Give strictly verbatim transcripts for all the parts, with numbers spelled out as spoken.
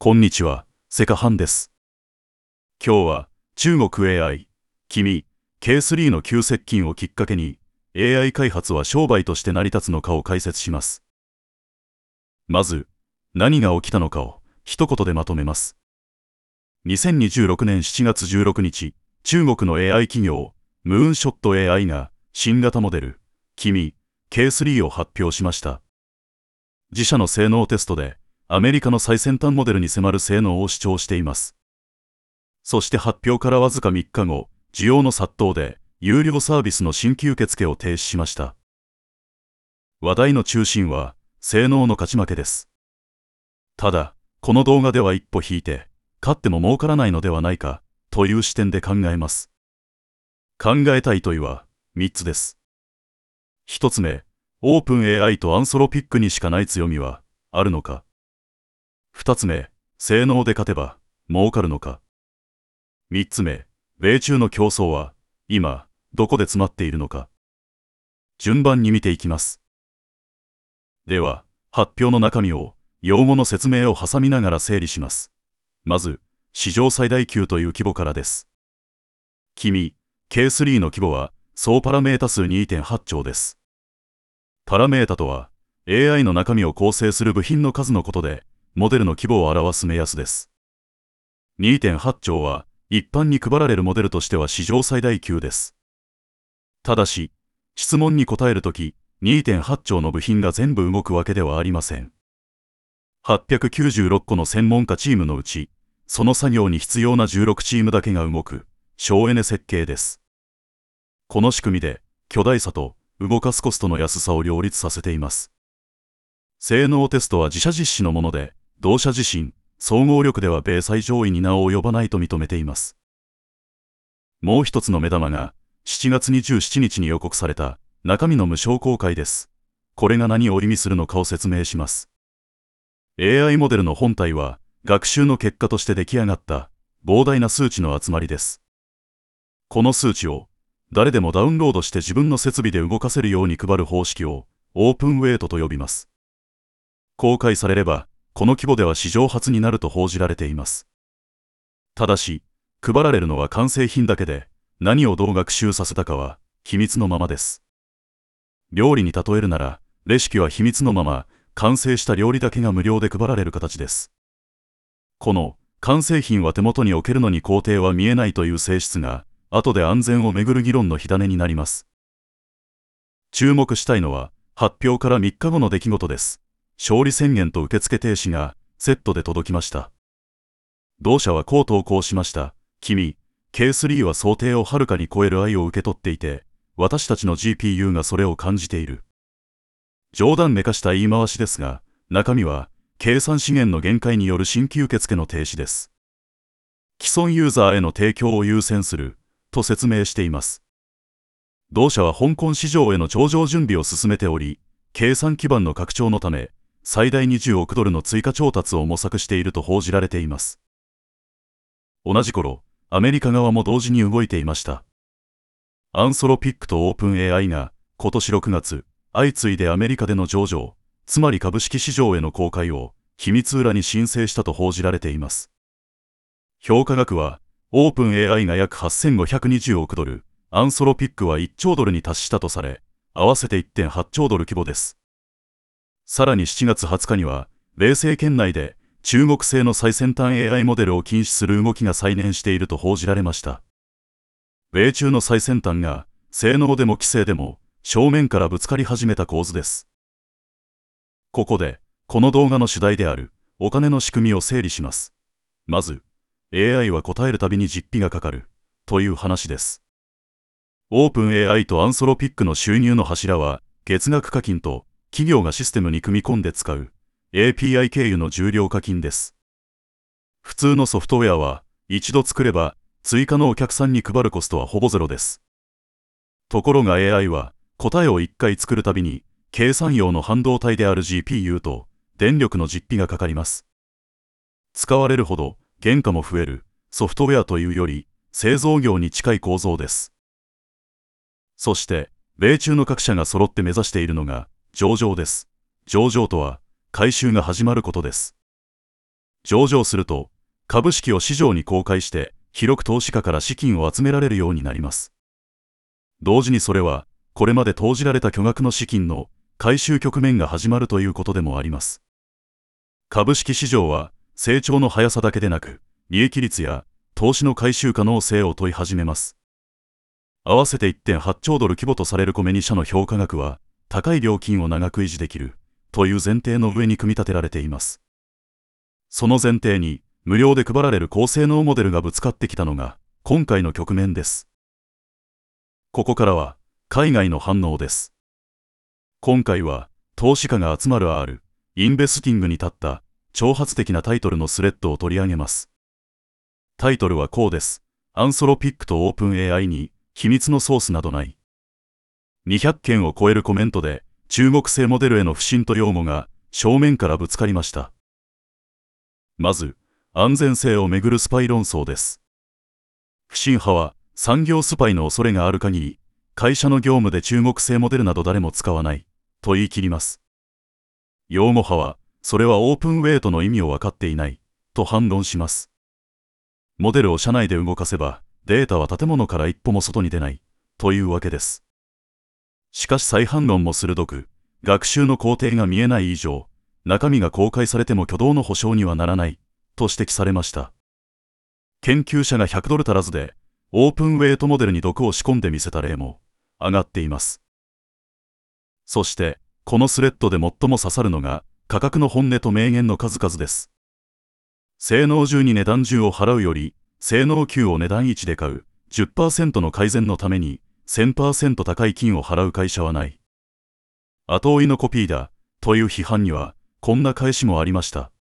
こんにちは、セカハンです。今日は中国 エーアイ、君、ケースリー の急接近をきっかけに エーアイ 開発は商売として成り立つのかを解説します。まず、何が起きたのかを一言でまとめます。にせんにじゅうろくねんしちがつじゅうろくにち、中国の エーアイ 企業、ムーンショット エーアイ が新型モデル、君、ケースリー を発表しました。自社の性能テストで、アメリカの最先端モデルに迫る性能を主張しています。そして発表からわずかみっかご、需要の殺到で有料サービスの新規受付を停止しました。話題の中心は性能の勝ち負けです。ただ、この動画では一歩引いて、勝っても儲からないのではないかという視点で考えます。考えたい問いはみっつです。ひとつめ、オープン エーアイ とアンソロピックにしかない強みはあるのか。二つ目、性能で勝てば儲かるのか。三つ目、米中の競争は今どこで詰まっているのか。順番に見ていきます。では、発表の中身を用語の説明を挟みながら整理します。まず、史上最大級という規模からです。君、ケースリー の規模は総パラメータ数 にてんはちちょうです。パラメータとは エーアイ の中身を構成する部品の数のことで、モデルの規模を表す目安です。にてんはちちょうは一般に配られるモデルとしては史上最大級です。ただし、質問に答えるとき、にてんはちちょうの部品が全部動くわけではありません。はっぴゃくきゅうじゅうろっこの専門家チームのうち、その作業に必要なじゅうろくチームだけが動く省エネ設計です。この仕組みで、巨大さと動かすコストの安さを両立させています。性能テストは自社実施のもので、同社自身、総合力では米最上位に名を及ばないと認めています。もう一つの目玉が、しちがつにじゅうしちにちに予告された中身の無償公開です。これが何を意味するのかを説明します。エーアイ モデルの本体は、学習の結果として出来上がった膨大な数値の集まりです。この数値を、誰でもダウンロードして自分の設備で動かせるように配る方式を、オープンウェイトと呼びます。公開されれば、この規模では史上初になると報じられています。ただし、配られるのは完成品だけで、何をどう学習させたかは秘密のままです。料理に例えるなら、レシピは秘密のまま、完成した料理だけが無料で配られる形です。この完成品は手元に置けるのに工程は見えないという性質が、後で安全をめぐる議論の火種になります。注目したいのは、発表からみっかごの出来事です。勝利宣言と受付停止がセットで届きました。同社はこう投稿しました。君、ケースリー は想定をはるかに超える愛を受け取っていて、私たちの ジーピーユー がそれを感じている。冗談めかした言い回しですが、中身は計算資源の限界による新規受付の停止です。既存ユーザーへの提供を優先すると説明しています。同社は香港市場への上場準備を進めており、計算基盤の拡張のため、最大にじゅうおくドルの追加調達を模索していると報じられています。同じ頃、アメリカ側も同時に動いていました。アンソロピックとオープン エーアイ が今年ろくがつ、相次いでアメリカでの上場、つまり株式市場への公開を秘密裏に申請したと報じられています。評価額は、オープン エーアイ が約はっせんごひゃくにじゅうおくドル、アンソロピックはいっちょうドルに達したとされ、合わせて いってんはちちょうドル規模です。さらにしちがつはつかには、米政権内で中国製の最先端 エーアイ モデルを禁止する動きが再燃していると報じられました。米中の最先端が、性能でも規制でも、正面からぶつかり始めた構図です。ここで、この動画の主題である、お金の仕組みを整理します。まず、エーアイ は答えるたびに実費がかかる、という話です。オープン エーアイ とアンソロピックの収入の柱は、月額課金と、企業がシステムに組み込んで使う エーピーアイ 経由の重量課金です。普通のソフトウェアは一度作れば追加のお客さんに配るコストはほぼゼロです。ところが エーアイ は答えをいっかい作るたびに計算用の半導体である ジーピーユー と電力の実費がかかります。使われるほど原価も増えるソフトウェアというより製造業に近い構造です。そして米中の各社が揃って目指しているのが上場です。上場とは、回収が始まることです。 上場すると、株式を市場に公開して、広く投資家から資金を集められるようになります。同時にそれは、これまで投じられた巨額の資金の回収局面が始まるということでもあります。株式市場は、成長の速さだけでなく、利益率や投資の回収可能性を問い始めます。合わせて いってんはちちょうドル規模とされるコメに社の評価額は、高い料金を長く維持できるという前提の上に組み立てられています。その前提に無料で配られる高性能モデルがぶつかってきたのが今回の局面です。ここからは海外の反応です。今回は投資家が集まる R、インベスティングに立った挑発的なタイトルのスレッドを取り上げます。タイトルはこうです。アンソロピックとオープン エーアイ に秘密のソースなどない。にひゃっけんを超えるコメントで中国製モデルへの不信と擁護が正面からぶつかりました。まず、安全性をめぐるスパイ論争です。不信派は産業スパイの恐れがある限り、会社の業務で中国製モデルなど誰も使わないと言い切ります。擁護派は、それはオープンウェイトの意味を分かっていないと反論します。モデルを社内で動かせば、データは建物から一歩も外に出ないというわけです。しかし再反論も鋭く、学習の工程が見えない以上、中身が公開されても挙動の保証にはならないと指摘されました。研究者がひゃくドル足らずでオープンウェイトモデルに毒を仕込んでみせた例も上がっています。そしてこのスレッドで最も刺さるのが価格の本音と名言の数々です。性能じゅうに値段じゅうを払うより性能きゅうを値段いちで買う じゅっパーセント の改善のために せんパーセント 高い金を払う会社はない。後追いのコピーだという批判にはこんな返しもありました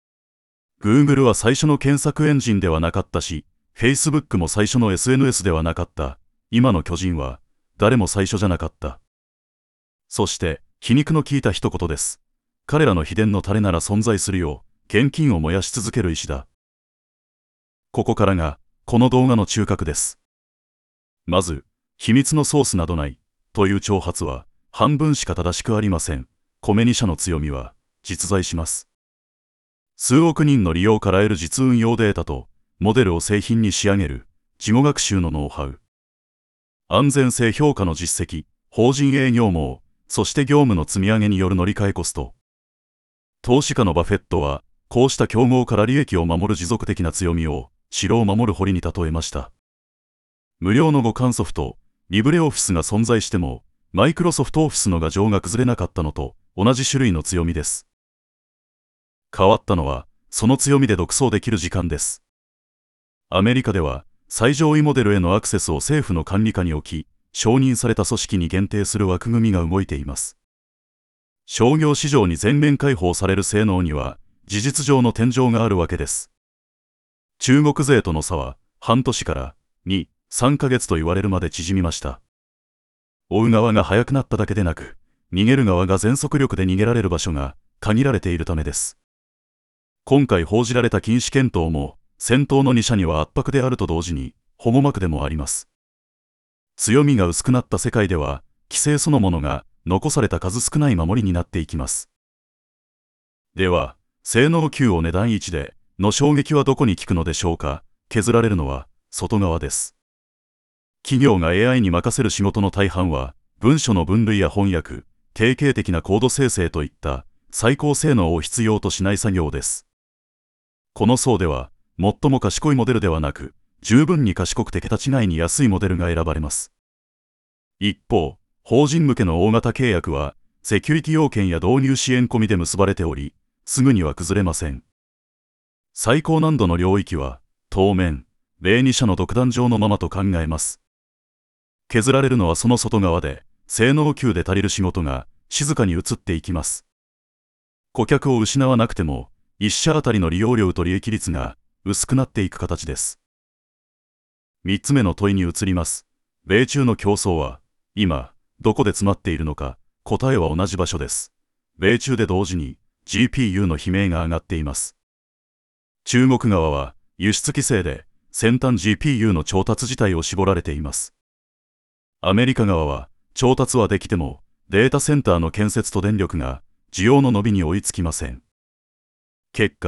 。Google は最初の検索エンジンではなかったし、Facebook も最初の エスエヌエス ではなかった。今の巨人は誰も最初じゃなかった。そして皮肉の効いた一言です。彼らの秘伝のタレなら存在するよう現金を燃やし続ける意志だ。ここからがこの動画の中核です。まず、秘密のソースなどないという挑発は半分しか正しくありません。コメに社の強みは実在します。数億人の利用から得る実運用データとモデルを製品に仕上げる事後学習のノウハウ。安全性評価の実績、法人営業網、そして業務の積み上げによる乗り換えコスト。投資家のバフェットはこうした競合から利益を守る持続的な強みを城を守る堀に例えました。無料の互換ソフト、リブレオフィスが存在しても、マイクロソフトオフィスの牙城が崩れなかったのと同じ種類の強みです。変わったのは、その強みで独走できる時間です。アメリカでは、最上位モデルへのアクセスを政府の管理下に置き、承認された組織に限定する枠組みが動いています。商業市場に全面開放される性能には、事実上の天井があるわけです。中国勢との差は、半年からに、さんかげつと言われるまで縮みました。追う側が速くなっただけでなく、逃げる側が全速力で逃げられる場所が限られているためです。今回報じられた禁止検討も、先頭のに社には圧迫であると同時に、保護膜でもあります。強みが薄くなった世界では、規制そのものが残された数少ない守りになっていきます。では、性能きゅうを値段いちでの衝撃はどこに効くのでしょうか。削られるのは外側です。企業が エーアイ に任せる仕事の大半は、文書の分類や翻訳、定型的なコード生成といった最高性能を必要としない作業です。この層では、最も賢いモデルではなく、十分に賢くて桁違いに安いモデルが選ばれます。一方、法人向けの大型契約は、セキュリティ要件や導入支援込みで結ばれており、すぐには崩れません。最高難度の領域は、当面、米に社の独壇場のままと考えます。削られるのはその外側で、性能きゅうで足りる仕事が静かに移っていきます。顧客を失わなくても、一社あたりの利用量と利益率が薄くなっていく形です。三つ目の問いに移ります。米中の競争は、今、どこで詰まっているのか、答えは同じ場所です。米中で同時に ジーピーユー の悲鳴が上がっています。中国側は輸出規制で先端 ジーピーユー の調達自体を絞られています。アメリカ側は調達はできてもデータセンターの建設と電力が需要の伸びに追いつきません。結果、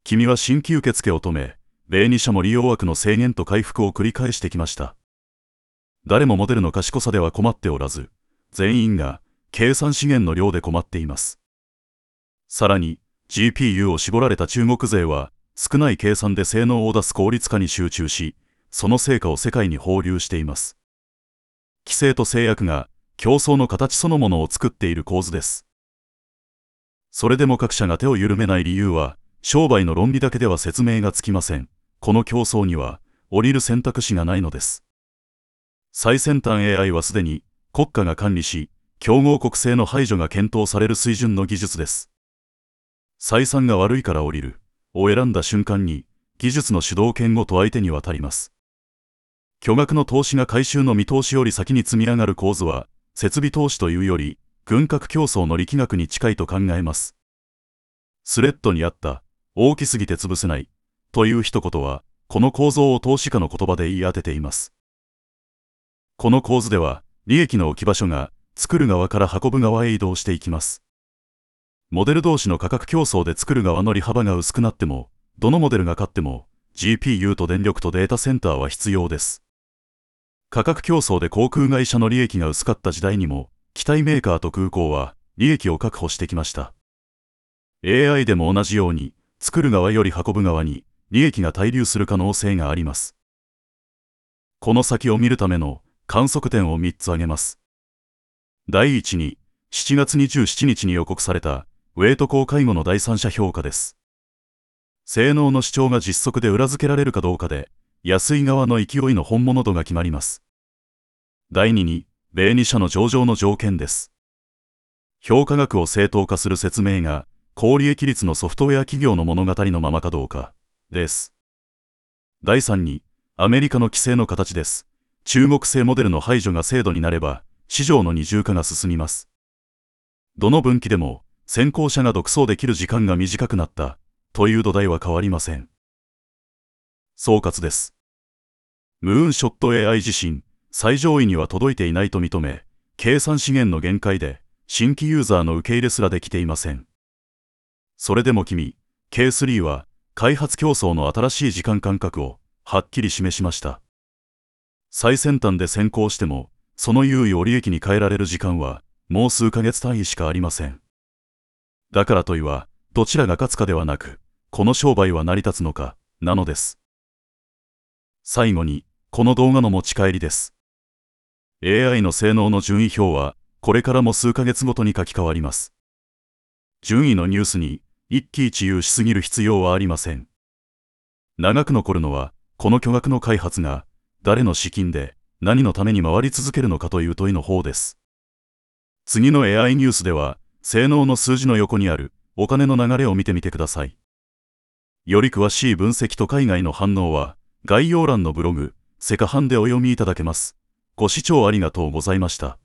君は新規受付を止め、米に社も利用枠の制限と回復を繰り返してきました。誰もモデルの賢さでは困っておらず、全員が計算資源の量で困っています。さらに、ジーピーユー を絞られた中国勢は、少ない計算で性能を出す効率化に集中し、その成果を世界に放流しています。規制と制約が競争の形そのものを作っている構図です。それでも各社が手を緩めない理由は、商売の論理だけでは説明がつきません。この競争には、降りる選択肢がないのです。最先端 エーアイ はすでに国家が管理し、競合国製の排除が検討される水準の技術です。採算が悪いから降りるを選んだ瞬間に、技術の主導権ごと相手に渡ります。巨額の投資が回収の見通しより先に積み上がる構図は、設備投資というより、軍拡競争の力学に近いと考えます。スレッドにあった、大きすぎて潰せない、という一言は、この構造を投資家の言葉で言い当てています。この構図では、利益の置き場所が、作る側から運ぶ側へ移動していきます。モデル同士の価格競争で作る側の利幅が薄くなっても、どのモデルが勝っても、ジーピーユー と電力とデータセンターは必要です。価格競争で航空会社の利益が薄かった時代にも、機体メーカーと空港は利益を確保してきました。エーアイ でも同じように、作る側より運ぶ側に利益が滞留する可能性があります。この先を見るための観測点をみっつ挙げます。第一に、しちがつにじゅうしちにちに予告された、ウェイト高介護の第三者評価です。性能の主張が実測で裏付けられるかどうかで、安い側の勢いの本物度が決まります。第二に、米に社の上場の条件です。評価額を正当化する説明が、高利益率のソフトウェア企業の物語のままかどうか、です。第三に、アメリカの規制の形です。中国製モデルの排除が制度になれば、市場の二重化が進みます。どの分岐でも、先行者が独走できる時間が短くなった、という土台は変わりません。総括です。ムーンショット エーアイ 自身、最上位には届いていないと認め、計算資源の限界で、新規ユーザーの受け入れすらできていません。それでも君、ケースリー は、開発競争の新しい時間感覚を、はっきり示しました。最先端で先行しても、その優位を利益に変えられる時間は、もう数ヶ月単位しかありません。だからといは、どちらが勝つかではなく、この商売は成り立つのか、なのです。最後に、この動画の持ち帰りです。エーアイ の性能の順位表は、これからも数ヶ月ごとに書き換わります。順位のニュースに、一喜一憂しすぎる必要はありません。長く残るのは、この巨額の開発が、誰の資金で、何のために回り続けるのかという問いの方です。次の エーアイ ニュースでは、性能の数字の横にあるお金の流れを見てみてください。より詳しい分析と海外の反応は、概要欄のブログ、セカハンでお読みいただけます。ご視聴ありがとうございました。